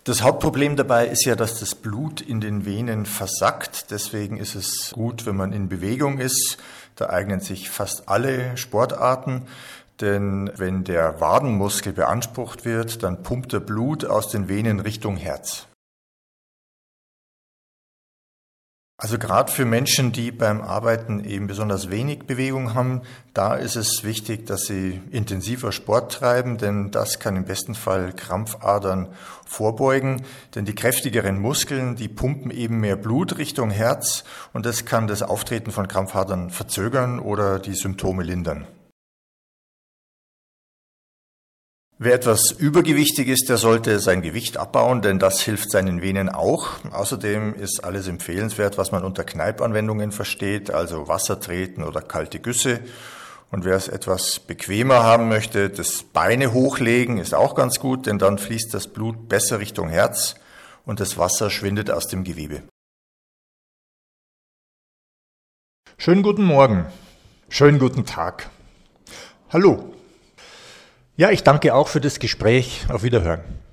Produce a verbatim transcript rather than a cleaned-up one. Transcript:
Das Hauptproblem dabei ist ja, dass das Blut in den Venen versackt. Deswegen ist es gut, wenn man in Bewegung ist. Da eignen sich fast alle Sportarten. Denn wenn der Wadenmuskel beansprucht wird, dann pumpt er Blut aus den Venen Richtung Herz. Also gerade für Menschen, die beim Arbeiten eben besonders wenig Bewegung haben, da ist es wichtig, dass sie intensiver Sport treiben, denn das kann im besten Fall Krampfadern vorbeugen. Denn die kräftigeren Muskeln, die pumpen eben mehr Blut Richtung Herz und das kann das Auftreten von Krampfadern verzögern oder die Symptome lindern. Wer etwas übergewichtig ist, der sollte sein Gewicht abbauen, denn das hilft seinen Venen auch. Außerdem ist alles empfehlenswert, was man unter Kneipanwendungen versteht, also Wasser treten oder kalte Güsse. Und wer es etwas bequemer haben möchte, das Beine hochlegen ist auch ganz gut, denn dann fließt das Blut besser Richtung Herz und das Wasser schwindet aus dem Gewebe. Schönen guten Morgen, schönen guten Tag. Hallo. Ja, ich danke auch für das Gespräch. Auf Wiederhören.